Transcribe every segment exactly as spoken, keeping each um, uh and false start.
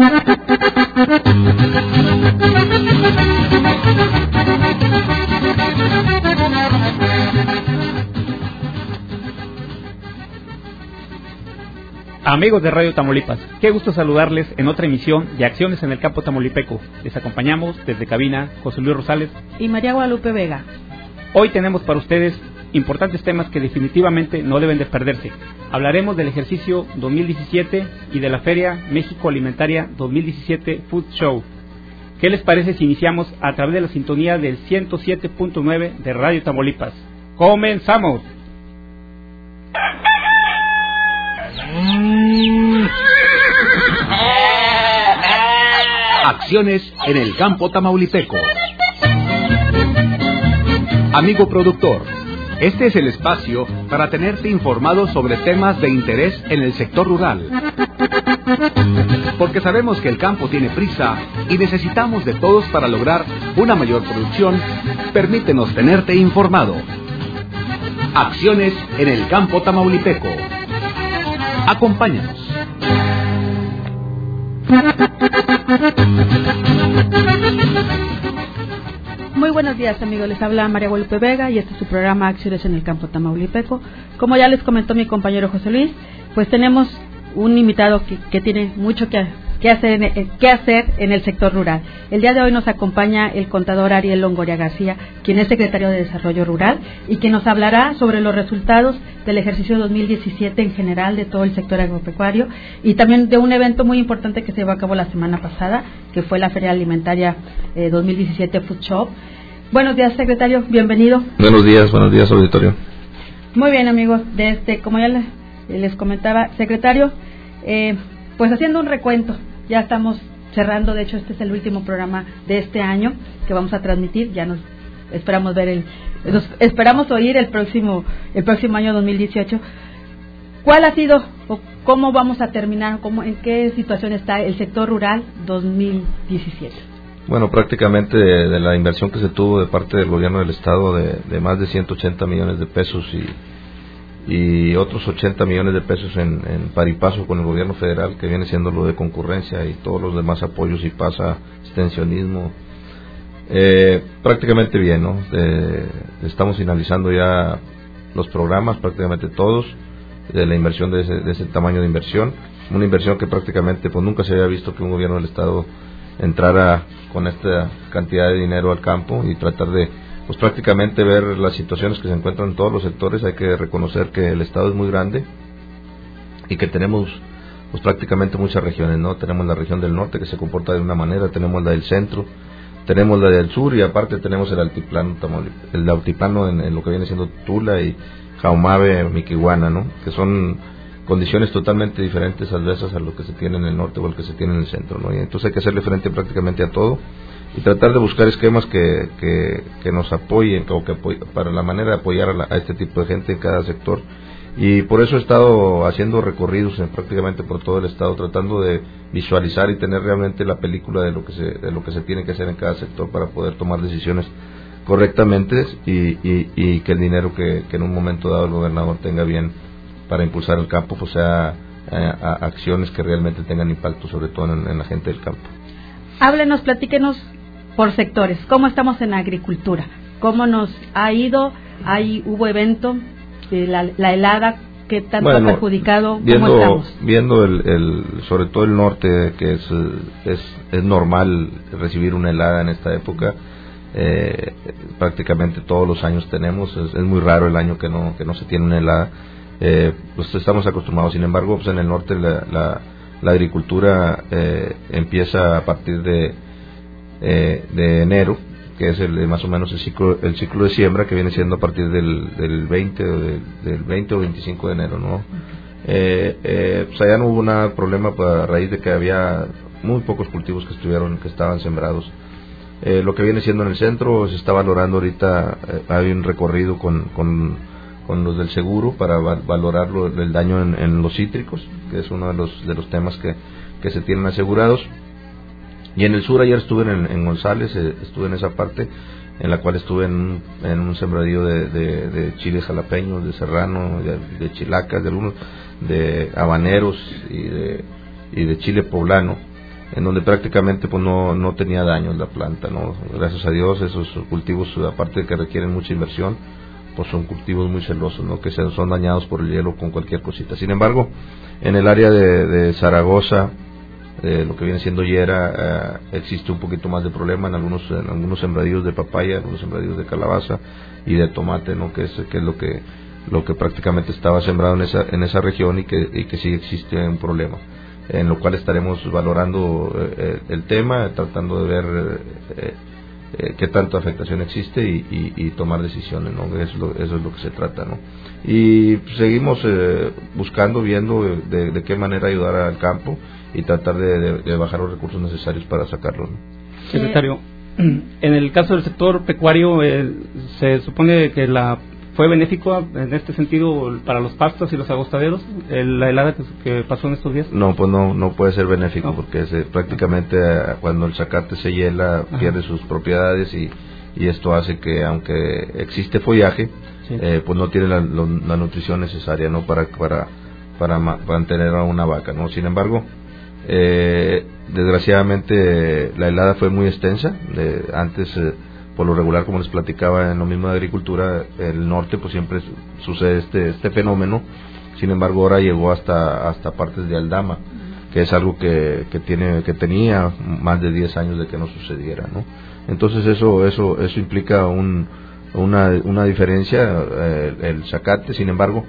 Amigos de Radio Tamaulipas, qué gusto saludarles en otra emisión de Acciones en el Campo Tamaulipeco. Les acompañamos desde cabina José Luis Rosales y María Guadalupe Vega. Hoy tenemos para ustedes importantes temas que definitivamente no deben de perderse. Hablaremos del ejercicio dos mil diecisiete y de la Feria México Alimentaria dos mil diecisiete Food Show. ¿Qué les parece si iniciamos a través de la sintonía del ciento siete punto nueve de Radio Tamaulipas? ¡Comenzamos! Acciones en el campo tamaulipeco. Amigo productor, este es el espacio para tenerte informado sobre temas de interés en el sector rural. Porque sabemos que el campo tiene prisa y necesitamos de todos para lograr una mayor producción. Permítenos tenerte informado. Acciones en el campo tamaulipeco. Acompáñanos. Muy buenos días, amigos, les habla María Guadalupe Vega y este es su programa Acciones en el Campo Tamaulipeco. Como ya les comentó mi compañero José Luis, pues tenemos un invitado que, que tiene mucho que, que, hacer en, que hacer en el sector rural. El día de hoy nos acompaña el contador Ariel Longoria García, quien es secretario de Desarrollo Rural y que nos hablará sobre los resultados del ejercicio dos mil diecisiete en general de todo el sector agropecuario y también de un evento muy importante que se llevó a cabo la semana pasada, que fue la Feria Alimentaria eh, dos mil diecisiete Food Show. Buenos días, secretario, bienvenido. Buenos días, buenos días, auditorio. Muy bien, amigos, de este, como ya les, les comentaba, secretario, eh, pues haciendo un recuento, ya estamos cerrando, de hecho este es el último programa de este año que vamos a transmitir, ya nos esperamos ver el, nos esperamos oír el próximo, el próximo año dos mil dieciocho. ¿Cuál ha sido o cómo vamos a terminar, cómo, en qué situación está el sector rural dos mil diecisiete? Bueno, prácticamente de, de la inversión que se tuvo de parte del gobierno del estado de, de más de ciento ochenta millones de pesos y, y otros ochenta millones de pesos en, en par y paso con el gobierno federal, que viene siendo lo de concurrencia y todos los demás apoyos y pasa, extensionismo, eh, prácticamente bien, ¿no? Eh, estamos finalizando ya los programas, prácticamente todos, de la inversión de ese, de ese tamaño de inversión, una inversión que prácticamente pues nunca se había visto que un gobierno del estado entrara con esta cantidad de dinero al campo y tratar de pues prácticamente ver las situaciones que se encuentran en todos los sectores. Hay que reconocer que el estado es muy grande y que tenemos pues prácticamente muchas regiones, ¿no? Tenemos la región del norte que se comporta de una manera, tenemos la del centro, tenemos la del sur y aparte tenemos el altiplano, el altiplano en, en lo que viene siendo Tula y Jaumabe, Miquihuana, ¿no? Que son condiciones totalmente diferentes adversas a lo que se tiene en el norte o lo que se tiene en el centro, ¿no? Y entonces hay que hacerle frente prácticamente a todo y tratar de buscar esquemas que, que, que nos apoyen o que apoy, para la manera de apoyar a, la, a este tipo de gente en cada sector. Y por eso he estado haciendo recorridos en, prácticamente por todo el estado, tratando de visualizar y tener realmente la película de lo que se, de lo que se tiene que hacer en cada sector para poder tomar decisiones correctamente y, y, y que el dinero que, que en un momento dado el gobernador tenga bien para impulsar el campo, pues sea eh, a acciones que realmente tengan impacto, sobre todo en, en la gente del campo. Háblenos, platíquenos por sectores, ¿cómo estamos en agricultura? ¿Cómo nos ha ido? Ahí hubo evento, eh, la, la helada, ¿qué tanto bueno, ha perjudicado? Viendo, ¿Cómo estamos? Viendo el, el, sobre todo el norte, que es, es, es normal recibir una helada en esta época, eh, prácticamente todos los años tenemos, es, es muy raro el año que no, que no se tiene una helada. Eh, pues estamos acostumbrados. Sin embargo, pues en el norte la, la, la agricultura eh, empieza a partir de eh, de enero, que es el más o menos el ciclo el ciclo de siembra, que viene siendo a partir del, del veinte o del, del veinte o veinticinco de enero, ¿no? Eh, eh, pues allá no hubo nada problema a raíz de que había muy pocos cultivos que estuvieron que estaban sembrados. Eh, lo que viene siendo en el centro se está valorando ahorita, eh, hay un recorrido con, con con los del seguro para va- valorar lo, el daño en, en los cítricos, que es uno de los de los temas que, que se tienen asegurados. Y en el sur ayer estuve en, en González, eh, estuve en esa parte en la cual estuve en, en un sembradío de, de, de chiles jalapeños, de serrano, de, de chilacas, de algunos, de habaneros y de, y de chile poblano. en donde prácticamente pues no, no tenía daños la planta, ¿no? Gracias a Dios esos cultivos, aparte de que requieren mucha inversión, pues son cultivos muy celosos, ¿no? Que se, son dañados por el hielo con cualquier cosita. Sin embargo, en el área de, de Zaragoza, eh, lo que viene siendo Yera, eh, existe un poquito más de problema en algunos en algunos sembradíos de papaya, en algunos sembradíos de calabaza y de tomate, ¿no? Que es, que es lo que lo que prácticamente estaba sembrado en esa en esa región y que, y que sí existe un problema, en lo cual estaremos valorando eh, el tema, tratando de ver eh, eh, qué tanta afectación existe y, y, y tomar decisiones, ¿no? Eso es, lo, eso es lo que se trata, ¿no? Y seguimos eh, buscando, viendo de, de qué manera ayudar al campo y tratar de, de, de bajar los recursos necesarios para sacarlo, ¿no? Secretario, en el caso del sector pecuario, eh, se supone que la ¿fue benéfico en este sentido para los pastos y los agostaderos, el, la helada que, que pasó en estos días? No, pues no no puede ser benéfico, no. Porque se, prácticamente cuando el zacate se hiela, ajá, pierde sus propiedades y, y esto hace que, aunque existe follaje, sí, eh, pues no tiene la, lo, la nutrición necesaria, ¿no? Para para para ma, mantener a una vaca, ¿no? Sin embargo, eh, desgraciadamente la helada fue muy extensa. De, antes eh, por lo regular, como les platicaba, en lo mismo de agricultura, el norte pues siempre sucede este este fenómeno. Sin embargo, ahora llegó hasta hasta partes de Aldama, que es algo que que tiene que tenía más de diez años de que no sucediera, ¿no? Entonces eso eso eso implica un una una diferencia, eh, el zacate. Sin embargo,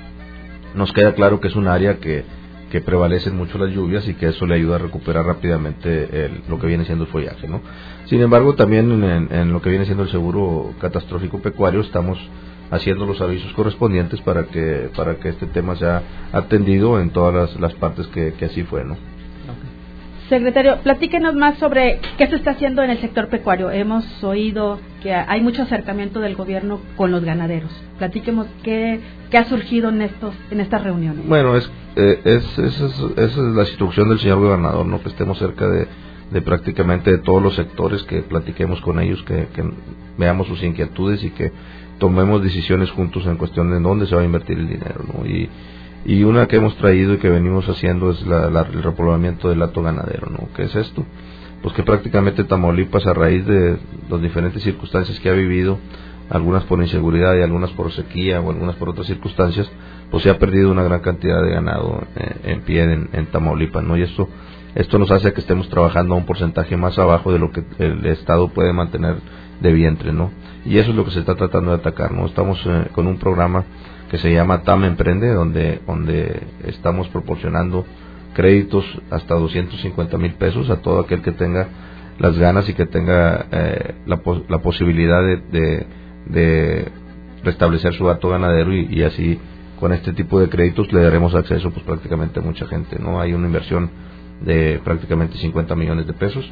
nos queda claro que es un área que que prevalecen mucho las lluvias y que eso le ayuda a recuperar rápidamente el, lo que viene siendo el follaje, ¿no? Sin embargo, también en, en lo que viene siendo el seguro catastrófico pecuario estamos haciendo los avisos correspondientes para que para que este tema sea atendido en todas las, las partes que, que así fue, ¿no? Secretario, platíquenos más sobre qué se está haciendo en el sector pecuario. Hemos oído que hay mucho acercamiento del gobierno con los ganaderos. Platíquenos qué, qué ha surgido en estos en estas reuniones. Bueno, es, eh, es, es, es, esa es la instrucción del señor gobernador, ¿no? Que estemos cerca de, de prácticamente de todos los sectores, que platiquemos con ellos, que, que veamos sus inquietudes y que tomemos decisiones juntos en cuestión de dónde se va a invertir el dinero, ¿no? Y Y una que hemos traído y que venimos haciendo es la, la, el repoblamiento del hato ganadero, ¿no? ¿Qué es esto? Pues que prácticamente Tamaulipas, a raíz de las diferentes circunstancias que ha vivido, algunas por inseguridad y algunas por sequía o algunas por otras circunstancias, pues se ha perdido una gran cantidad de ganado eh, en pie en, en Tamaulipas, ¿no? Y esto esto nos hace que estemos trabajando a un porcentaje más abajo de lo que el Estado puede mantener de vientre, ¿no? Y eso es lo que se está tratando de atacar, ¿no? Estamos eh, con un programa que se llama TAM Emprende, donde donde estamos proporcionando créditos hasta doscientos cincuenta mil pesos a todo aquel que tenga las ganas y que tenga eh, la, pos la posibilidad de, de, de restablecer su hato ganadero, y, y así con este tipo de créditos le daremos acceso pues prácticamente a mucha gente, ¿no? Hay una inversión de prácticamente cincuenta millones de pesos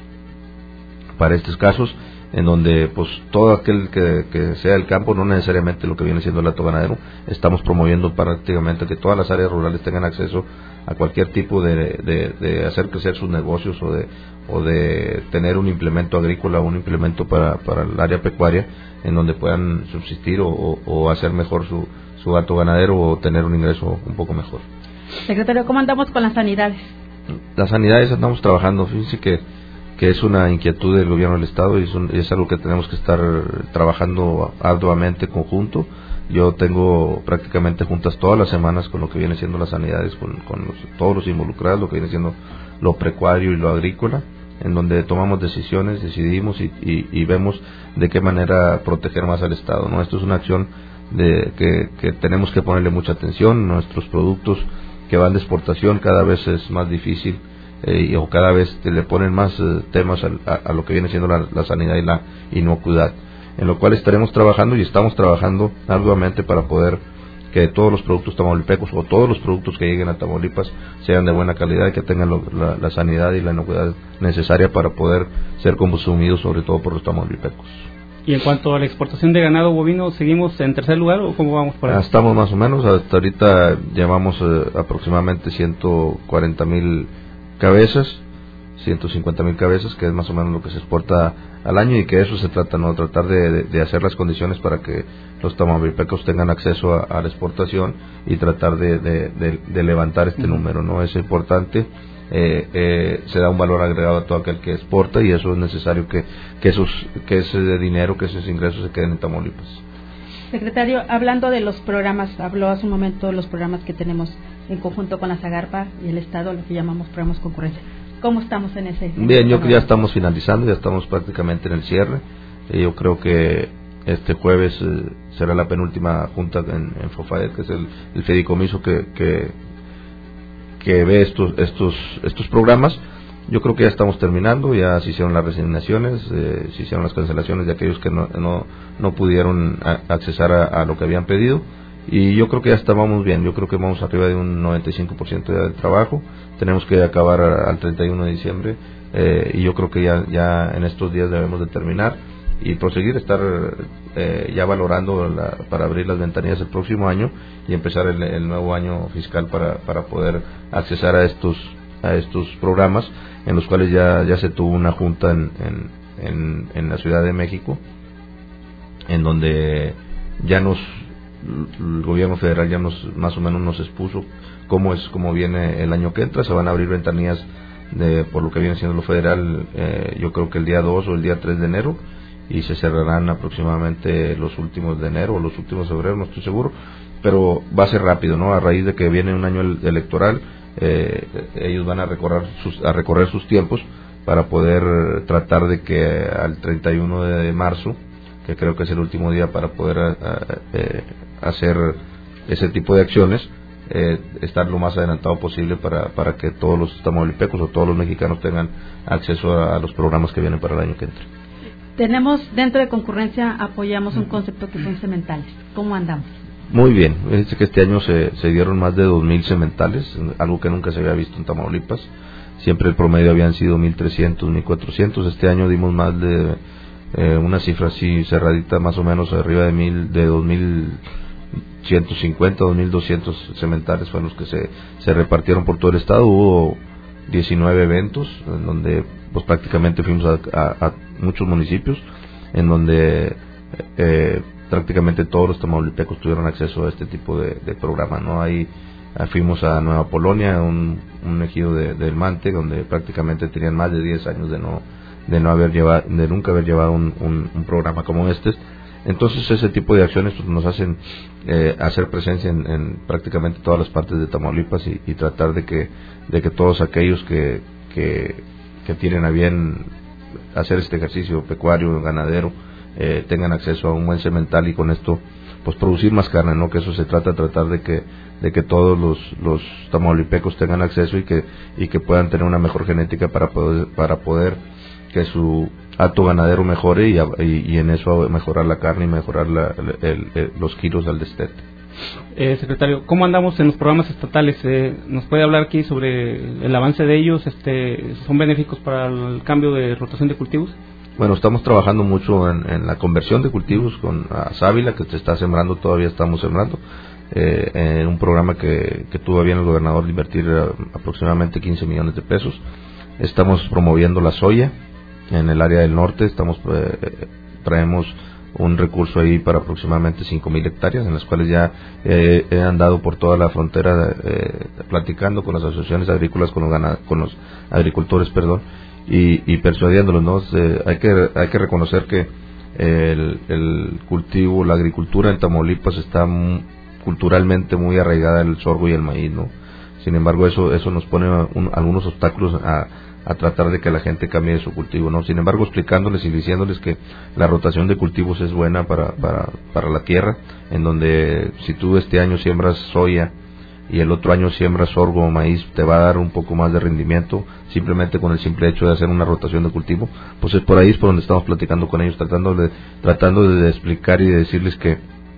para estos casos, en donde pues todo aquel que, que sea el campo, no necesariamente lo que viene siendo el hato ganadero, estamos promoviendo prácticamente que todas las áreas rurales tengan acceso a cualquier tipo de, de, de hacer crecer sus negocios o de o de tener un implemento agrícola, un implemento para, para el área pecuaria, en donde puedan subsistir o, o, o hacer mejor su, su hato ganadero o tener un ingreso un poco mejor. Secretario, ¿cómo andamos con las sanidades? Las sanidades andamos trabajando, fíjense que que es una inquietud del gobierno del estado y es, un, es algo que tenemos que estar trabajando arduamente conjunto. Yo tengo prácticamente juntas todas las semanas con lo que viene siendo las sanidades, con, con los, todos los involucrados, lo que viene siendo lo pecuario y lo agrícola, en donde tomamos decisiones, decidimos y, y, y vemos de qué manera proteger más al estado, ¿no? Esto es una acción de que, que tenemos que ponerle mucha atención. Nuestros productos que van de exportación cada vez es más difícil, Eh, o cada vez te le ponen más eh, temas a, a, a lo que viene siendo la, la sanidad y la inocuidad, en lo cual estaremos trabajando y estamos trabajando arduamente para poder que todos los productos tamaulipecos o todos los productos que lleguen a Tamaulipas sean de buena calidad y que tengan lo, la, la sanidad y la inocuidad necesaria para poder ser consumidos, sobre todo por los tamaulipecos. Y en cuanto a la exportación de ganado bovino, ¿seguimos en tercer lugar o cómo vamos por ahí? Estamos más o menos, hasta ahorita llevamos eh, aproximadamente ciento cuarenta mil cabezas, ciento cincuenta mil cabezas, que es más o menos lo que se exporta al año, y que eso se trata, no tratar de, de, de hacer las condiciones para que los tamaulipecos tengan acceso a, a la exportación y tratar de, de, de, de levantar este uh-huh. número, ¿no? Es importante eh, eh, se da un valor agregado a todo aquel que exporta, y eso es necesario que, que, esos, que ese dinero, que esos ingresos se queden en Tamaulipas. Secretario, hablando de los programas, habló hace un momento de los programas que tenemos en conjunto con la Zagarpa y el Estado, lo que llamamos programas concurrencia. ¿Cómo estamos en ese? En Bien, ese yo creo que ya programa? estamos finalizando, ya estamos prácticamente en el cierre. Eh, yo creo que este jueves eh, será la penúltima junta en, en FOFAED, que es el, el fideicomiso que, que, que ve estos, estos, estos programas. Yo creo que ya estamos terminando, ya se hicieron las resignaciones, eh, se hicieron las cancelaciones de aquellos que no, no, no pudieron a, accesar a, a lo que habían pedido, y yo creo que ya estábamos bien. Yo creo que vamos arriba de un noventa y cinco por ciento ya del trabajo. Tenemos que acabar a, al treinta y uno de diciembre, eh, y yo creo que ya, ya en estos días debemos de terminar y proseguir, estar eh, ya valorando la, para abrir las ventanillas el próximo año y empezar el, el nuevo año fiscal para, para poder accesar a estos a estos programas, en los cuales ya, ya se tuvo una junta en, en, en, en la Ciudad de México, en donde ya nos el gobierno federal ya nos más o menos nos expuso cómo es cómo viene el año que entra. Se van a abrir ventanillas de, por lo que viene siendo lo federal, eh, yo creo que el día dos o el día tres de enero, y se cerrarán aproximadamente los últimos de enero o los últimos de febrero, no estoy seguro, pero va a ser rápido, ¿no? A raíz de que viene un año electoral, eh, ellos van a recorrer sus, a recorrer sus tiempos para poder tratar de que al treinta y uno de marzo, que creo que es el último día para poder a, a, eh, hacer ese tipo de acciones, eh, estar lo más adelantado posible para, para que todos los tamaulipecos o todos los mexicanos tengan acceso a, a los programas que vienen para el año que entra. Tenemos, dentro de concurrencia, apoyamos un concepto que son cementales. ¿Cómo andamos? Muy bien, fíjense que este año se, se dieron más de dos mil cementales, algo que nunca se había visto en Tamaulipas. Siempre el promedio habían sido mil trescientos, mil cuatrocientos. Este año dimos más de eh, una cifra así cerradita, más o menos arriba de mil, de dos mil ciento cincuenta, dos mil doscientos cementales fueron los que se, se repartieron por todo el estado. Hubo diecinueve eventos en donde pues prácticamente fuimos a, a, a muchos municipios, en donde eh, prácticamente todos los tamaulipecos tuvieron acceso a este tipo de, de programa, ¿no? Ahí fuimos a Nueva Polonia, un, un ejido de, del Mante, donde prácticamente tenían más de diez años de no de no haber llevado, de nunca haber llevado un, un, un programa como este. Entonces ese tipo de acciones pues, nos hacen eh, hacer presencia en, en prácticamente todas las partes de Tamaulipas, y, y tratar de que de que todos aquellos que, que que tienen a bien hacer este ejercicio pecuario, ganadero, eh, tengan acceso a un buen semental, y con esto pues producir más carne, ¿no? Que eso se trata, tratar de que de que todos los los tamaulipecos tengan acceso y que y que puedan tener una mejor genética para poder para poder que su hato ganadero mejore, y, y, y en eso mejorar la carne y mejorar la, el, el, los kilos al destete. Eh, secretario, ¿cómo andamos en los programas estatales? Eh, ¿Nos puede hablar aquí sobre el avance de ellos? Este, ¿Son benéficos para el cambio de rotación de cultivos? Bueno, estamos trabajando mucho en, en la conversión de cultivos con a sábila, que se está sembrando, todavía estamos sembrando, eh, en un programa que, que tuvo bien el gobernador de invertir aproximadamente quince millones de pesos. Estamos promoviendo la soya en el área del norte, estamos eh, traemos un recurso ahí para aproximadamente cinco mil hectáreas, en las cuales ya eh, he andado por toda la frontera eh, platicando con las asociaciones agrícolas, con los, ganad- con los agricultores, perdón, y, y persuadiéndolos, ¿no? Eh, hay que hay que reconocer que el, el cultivo, la agricultura en Tamaulipas está m- culturalmente muy arraigada el sorgo y el maíz, ¿no? Sin embargo, eso eso nos pone un, algunos obstáculos a a tratar de que la gente cambie de su cultivo, ¿no? Sin embargo, explicándoles y diciéndoles que la rotación de cultivos es buena para, para, para la tierra, en donde si tú este año siembras soya y el otro año siembras sorgo o maíz, te va a dar un poco más de rendimiento, simplemente con el simple hecho de hacer una rotación de cultivo. Pues es por ahí es por donde estamos platicando con ellos, tratando de, tratando de explicar y de decirles que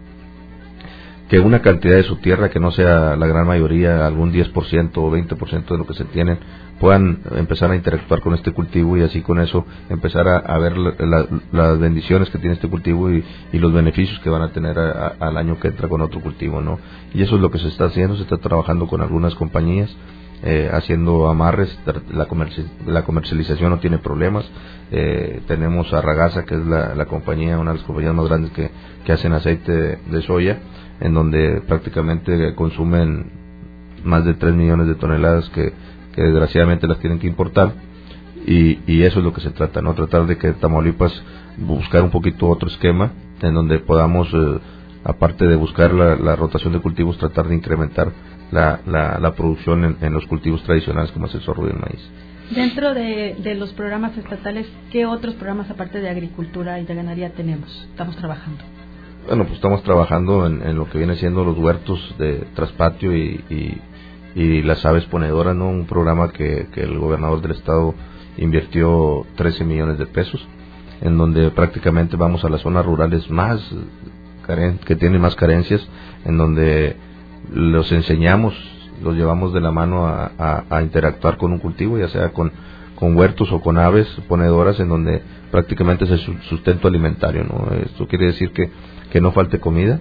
que una cantidad de su tierra, que no sea la gran mayoría, algún diez por ciento o veinte por ciento de lo que se tienen, puedan empezar a interactuar con este cultivo, y así con eso empezar a, a ver la, la, las bendiciones que tiene este cultivo y, y los beneficios que van a tener a, a, al año que entra con otro cultivo, ¿no? Y eso es lo que se está haciendo, se está trabajando con algunas compañías, eh, haciendo amarres, la, comerci la comercialización no tiene problemas. Eh, tenemos a Ragasa, que es la, la compañía, una de las compañías más grandes que, que hacen aceite de, de soya, en donde prácticamente consumen más de tres millones de toneladas que, que desgraciadamente las tienen que importar, y, y eso es lo que se trata, ¿no? Tratar de que Tamaulipas buscar un poquito otro esquema en donde podamos, eh, aparte de buscar la, la rotación de cultivos, tratar de incrementar la, la, la producción en, en los cultivos tradicionales como es el sorgo y el maíz. Dentro de, de los programas estatales, ¿qué otros programas aparte de agricultura y de ganadería tenemos? Estamos trabajando. Bueno, pues estamos trabajando en, en lo que viene siendo los huertos de traspatio y, y, y las aves ponedoras, ¿no? Un programa que, que el gobernador del estado invirtió trece millones de pesos, en donde prácticamente vamos a las zonas rurales más caren- que tienen más carencias, en donde los enseñamos, los llevamos de la mano a, a, a interactuar con un cultivo, ya sea con, con huertos o con aves ponedoras, en donde prácticamente es el sustento alimentario, ¿no? Esto quiere decir que, que no falte comida,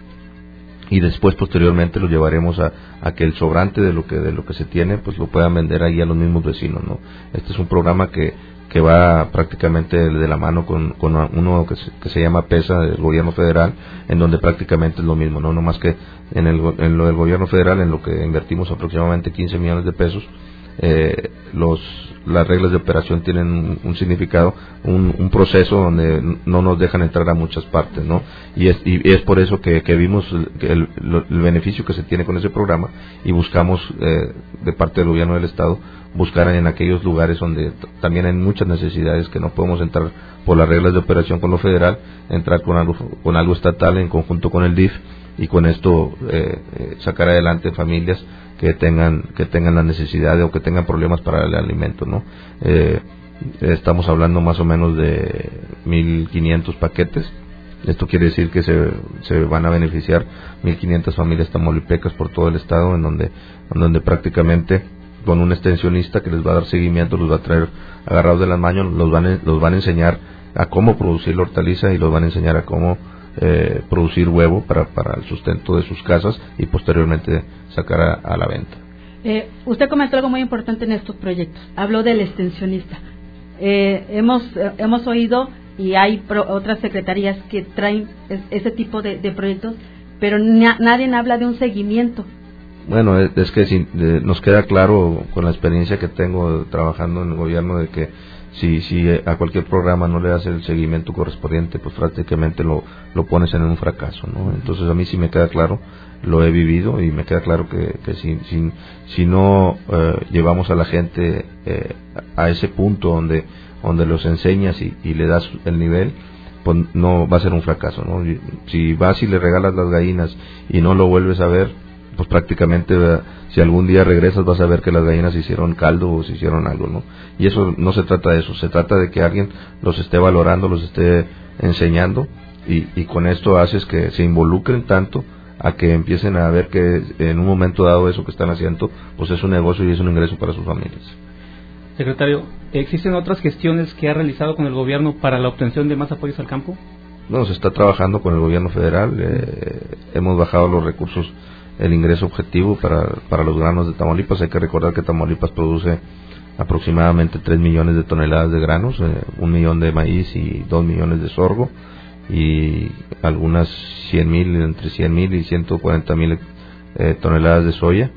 y después posteriormente lo llevaremos a, a que el sobrante de lo que de lo que se tiene pues lo puedan vender ahí a los mismos vecinos, ¿no? Este es un programa que que va prácticamente de la mano con, con uno que se, que se llama PESA del gobierno federal, en donde prácticamente es lo mismo, no no más que en el en lo del gobierno federal, en lo que invertimos aproximadamente quince millones de pesos, eh, los las reglas de operación tienen un, un significado, un, un proceso donde no nos dejan entrar a muchas partes, ¿no? Y es, y es por eso que, que vimos el, el, el beneficio que se tiene con ese programa, y buscamos eh, de parte del gobierno del estado buscar en aquellos lugares donde t- también hay muchas necesidades, que no podemos entrar por las reglas de operación con lo federal, entrar con algo con algo estatal en conjunto con el D I F, y con esto eh, eh, sacar adelante familias que tengan que tengan la necesidad de, o que tengan problemas para el alimento, ¿no? Eh, estamos hablando más o menos de mil quinientos paquetes. Esto quiere decir que se, se van a beneficiar mil quinientas familias tamaulipecas por todo el estado, en donde en donde prácticamente con un extensionista que les va a dar seguimiento, los va a traer agarrados de las manos, los van a, los van a enseñar a cómo producir la hortaliza, y los van a enseñar a cómo eh, producir huevo para, para el sustento de sus casas, y posteriormente sacar a, a la venta. Eh, usted comentó algo muy importante en estos proyectos, habló del extensionista. Eh, hemos eh, hemos oído, y hay pro, otras secretarías que traen es, ese tipo de, de proyectos, pero na, nadie habla de un seguimiento. Bueno, es, es que si, de, nos queda claro con la experiencia que tengo trabajando en el gobierno, de que si si a cualquier programa no le das el seguimiento correspondiente, pues prácticamente lo lo pones en un fracaso, ¿no? Entonces a mí sí me queda claro, lo he vivido, y me queda claro que, que si, si, si no eh, llevamos a la gente eh, a ese punto donde donde los enseñas y, y le das el nivel, pues no va a ser un fracaso, ¿no? Si vas y le regalas las gallinas y no lo vuelves a ver, pues prácticamente si algún día regresas vas a ver que las gallinas hicieron caldo o se hicieron algo, ¿no? Y eso no se trata de eso, se trata de que alguien los esté valorando, los esté enseñando, y, y con esto haces que se involucren tanto a que empiecen a ver que en un momento dado eso que están haciendo pues es un negocio y es un ingreso para sus familias. Secretario, ¿existen otras gestiones que ha realizado con el gobierno para la obtención de más apoyos al campo? No, se está trabajando con el gobierno federal, eh, hemos bajado los recursos, el ingreso objetivo para, para los granos de Tamaulipas. Hay que recordar que Tamaulipas produce aproximadamente tres millones de toneladas de granos, eh, un millón de maíz y dos millones de sorgo, y algunas cien mil, entre cien mil y ciento cuarenta mil eh, toneladas de soya.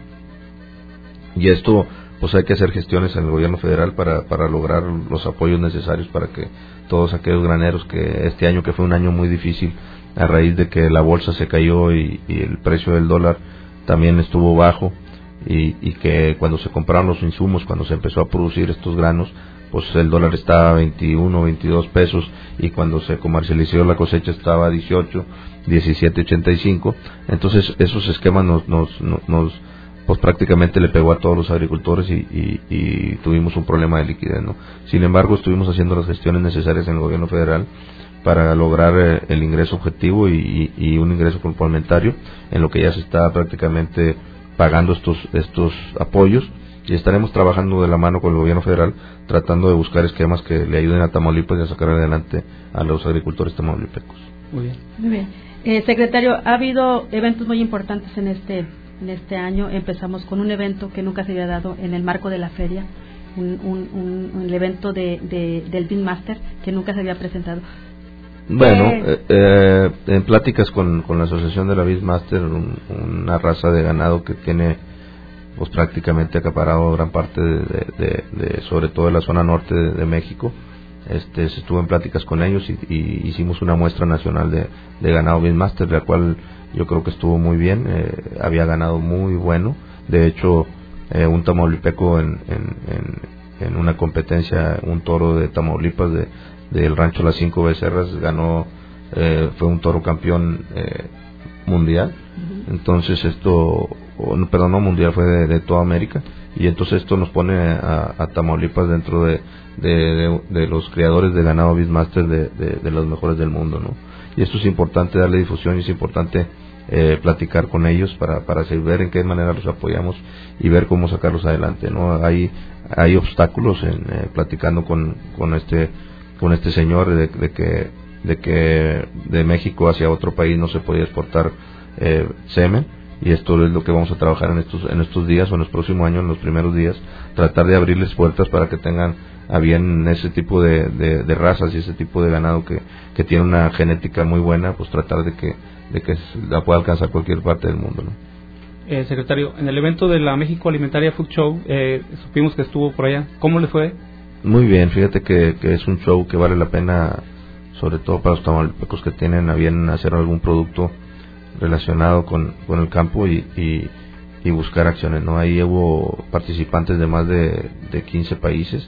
Y esto, pues hay que hacer gestiones en el gobierno federal para, para lograr los apoyos necesarios para que todos aquellos graneros, que este año, que fue un año muy difícil a raíz de que la bolsa se cayó y, y el precio del dólar también estuvo bajo, y, y que cuando se compraron los insumos, cuando se empezó a producir estos granos, pues el dólar estaba a veintiuno, veintidós pesos, y cuando se comercializó la cosecha estaba a dieciocho, diecisiete ochenta y cinco. Entonces esos esquemas nos, nos, nos pues prácticamente le pegó a todos los agricultores, y, y, y tuvimos un problema de liquidez, ¿no? Sin embargo, estuvimos haciendo las gestiones necesarias en el gobierno federal para lograr eh, el ingreso objetivo y, y, y un ingreso complementario, en lo que ya se está prácticamente pagando estos estos apoyos, y estaremos trabajando de la mano con el gobierno federal tratando de buscar esquemas que le ayuden a Tamaulipas y a sacar adelante a los agricultores tamaulipecos. Muy bien. Muy bien. Eh, secretario, ha habido eventos muy importantes en este en este año. Empezamos con un evento que nunca se había dado en el marco de la feria, un, un, un, un evento de, de, del Beanmaster que nunca se había presentado. Bueno, eh, eh, en pláticas con, con la asociación de la Beanmaster, un, una raza de ganado que tiene pues prácticamente acaparado gran parte de, de, de, de sobre todo de la zona norte de, de México. Este, se estuvo en pláticas con ellos y, y hicimos una muestra nacional de, de ganado Beastmaster, la cual yo creo que estuvo muy bien. Eh, había ganado muy bueno, de hecho eh, un tamaulipeco en, en, en, en una competencia, un toro de Tamaulipas de, del rancho Las Cinco Becerras ganó, eh, fue un toro campeón eh, mundial. Uh-huh. Entonces esto, oh, perdón, no mundial, fue de, de toda América, y entonces esto nos pone a, a Tamaulipas dentro de De, de, de los criadores de ganado Beastmaster de, de, de los mejores del mundo, ¿no? Y esto es importante darle difusión y es importante eh, platicar con ellos para para ver en qué manera los apoyamos y ver cómo sacarlos adelante, ¿no? Hay hay obstáculos en eh, platicando con con este con este señor de, de que de que de México hacia otro país no se podía exportar eh, semen, y esto es lo que vamos a trabajar en estos en estos días o en los próximos años, en los primeros días, tratar de abrirles puertas para que tengan a bien ese tipo de, de, de razas y ese tipo de ganado que, que tiene una genética muy buena, pues tratar de que de que la pueda alcanzar cualquier parte del mundo, ¿no? Eh, secretario, en el evento de la México Alimentaria Food Show, eh, supimos que estuvo por allá. ¿Cómo le fue? Muy bien, fíjate que, que es un show que vale la pena, sobre todo para los tamaulipecos que tienen a bien hacer algún producto relacionado con, con el campo y, y, y buscar acciones, ¿no? Ahí hubo participantes de más de, de quince países.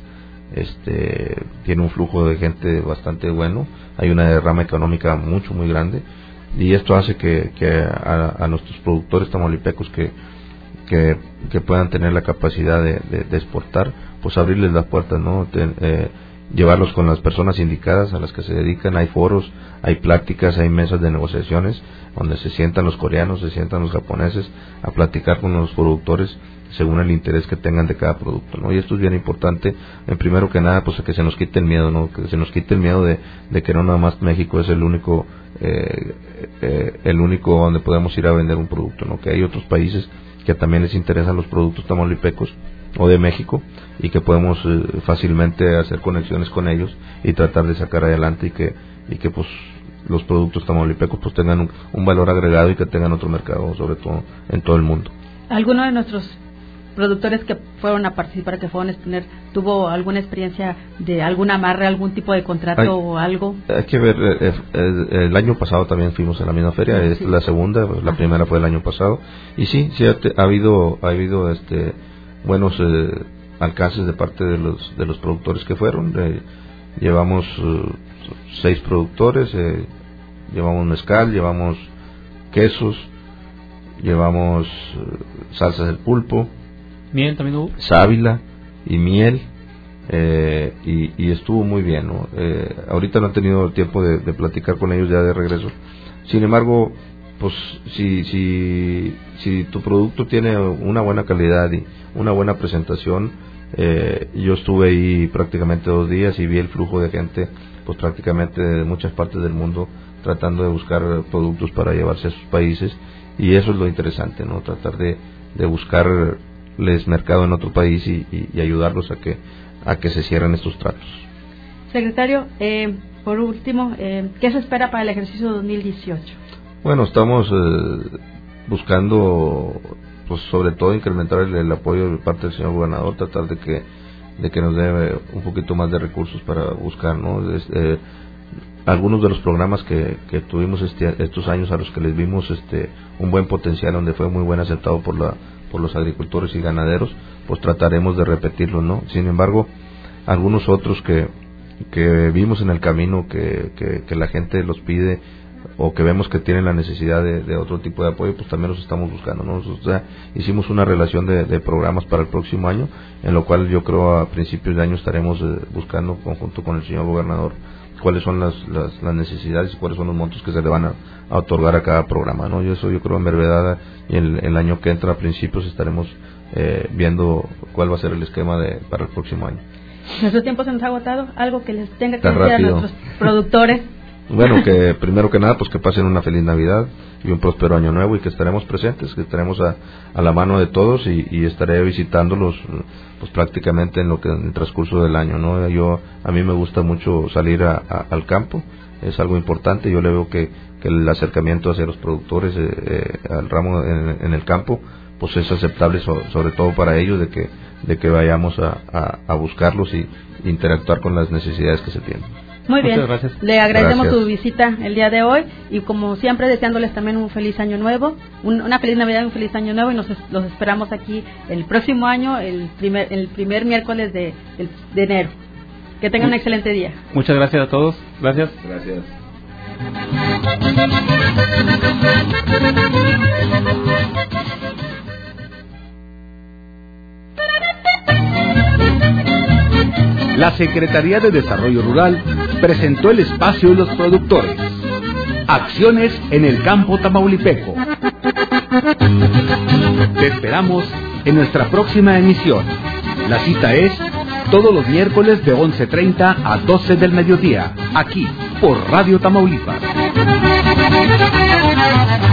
Este tiene un flujo de gente bastante bueno, hay una derrama económica mucho muy grande, y esto hace que, que a, a nuestros productores tamaulipecos que, que que puedan tener la capacidad de, de, de exportar, pues abrirles las puertas, ¿no? Ten, eh, llevarlos con las personas indicadas a las que se dedican. Hay foros, hay pláticas, hay mesas de negociaciones donde se sientan los coreanos, se sientan los japoneses a platicar con los productores según el interés que tengan de cada producto, ¿no? Y esto es bien importante, en primero que nada, pues que se nos quite el miedo, ¿no? Que se nos quite el miedo de, de que no nada más México es el único eh, eh, el único donde podemos ir a vender un producto, ¿no? Que hay otros países que también les interesan los productos tamaulipecos o de México, y que podemos eh, fácilmente hacer conexiones con ellos y tratar de sacar adelante y que y que pues los productos tamaulipecos pues tengan un, un valor agregado y que tengan otro mercado, sobre todo en todo el mundo. ¿Alguno de nuestros productores que fueron a participar, que fueron a exponer, tuvo alguna experiencia de algún amarre, algún tipo de contrato hay, o algo? Hay que ver, eh, eh, el año pasado también fuimos a la misma feria, sí. Esta es la segunda, la Ajá. primera fue el año pasado, y sí, sí ha, ha habido ha habido este buenos eh, alcances de parte de los de los productores que fueron. Eh, llevamos eh, seis productores, eh, llevamos mezcal, llevamos quesos, llevamos eh, salsas del pulpo, miel también hubo, sábila y miel, eh, y, y estuvo muy bien, ¿no? Eh, ahorita no he tenido tiempo de, de platicar con ellos ya de regreso. Sin embargo, pues si si si tu producto tiene una buena calidad y una buena presentación, eh, yo estuve ahí prácticamente dos días y vi el flujo de gente, pues prácticamente de muchas partes del mundo, tratando de buscar productos para llevarse a sus países, y eso es lo interesante, ¿no? Tratar de, de buscarles mercado en otro país y, y, y ayudarlos a que a que se cierren estos tratos. Secretario, eh, por último, eh, ¿qué se espera para el ejercicio dos mil dieciocho? Bueno, estamos eh, buscando, pues sobre todo incrementar el, el apoyo de parte del señor gobernador, tratar de que de que nos dé un poquito más de recursos para buscar, ¿no? Este, eh, algunos de los programas que, que tuvimos este, estos años, a los que les vimos este un buen potencial, donde fue muy buen aceptado por la por los agricultores y ganaderos, pues trataremos de repetirlo, ¿no? Sin embargo, algunos otros que que vimos en el camino que, que, que la gente los pide o que vemos que tienen la necesidad de, de otro tipo de apoyo, pues también los estamos buscando, ¿no? O sea, hicimos una relación de, de programas para el próximo año, en lo cual yo creo a principios de año estaremos eh, buscando, conjunto con el señor gobernador, cuáles son las, las, las necesidades y cuáles son los montos que se le van a, a otorgar a cada programa, ¿no? Yo eso yo creo en verdad, y el, el año que entra a principios estaremos eh, viendo cuál va a ser el esquema de para el próximo año. Nuestro tiempo se nos ha agotado. Algo que les tenga que decir a nuestros productores. Bueno, que primero que nada, pues que pasen una feliz Navidad y un próspero año nuevo, y que estaremos presentes, que estaremos a, a la mano de todos, y, y estaré visitándolos pues prácticamente en lo que en el transcurso del año, ¿no? Yo a mí me gusta mucho salir a, a, al campo, es algo importante. Yo le veo que, que el acercamiento hacia los productores, eh, eh, al ramo en, en el campo, pues es aceptable, so, sobre todo para ellos, de que de que vayamos a, a, a buscarlos y interactuar con las necesidades que se tienen. Muy bien, le agradecemos Gracias. su visita el día de hoy y como siempre deseándoles también un feliz año nuevo, un, una feliz Navidad y un feliz año nuevo y nos los esperamos aquí el próximo año, el primer el primer miércoles de, de, de enero. Que tengan un excelente día. Muchas gracias a todos. Gracias. Gracias. La Secretaría de Desarrollo Rural presentó el espacio de los productores. Acciones en el campo tamaulipeco. Te esperamos en nuestra próxima emisión. La cita es todos los miércoles de once treinta a doce del mediodía, aquí por Radio Tamaulipas.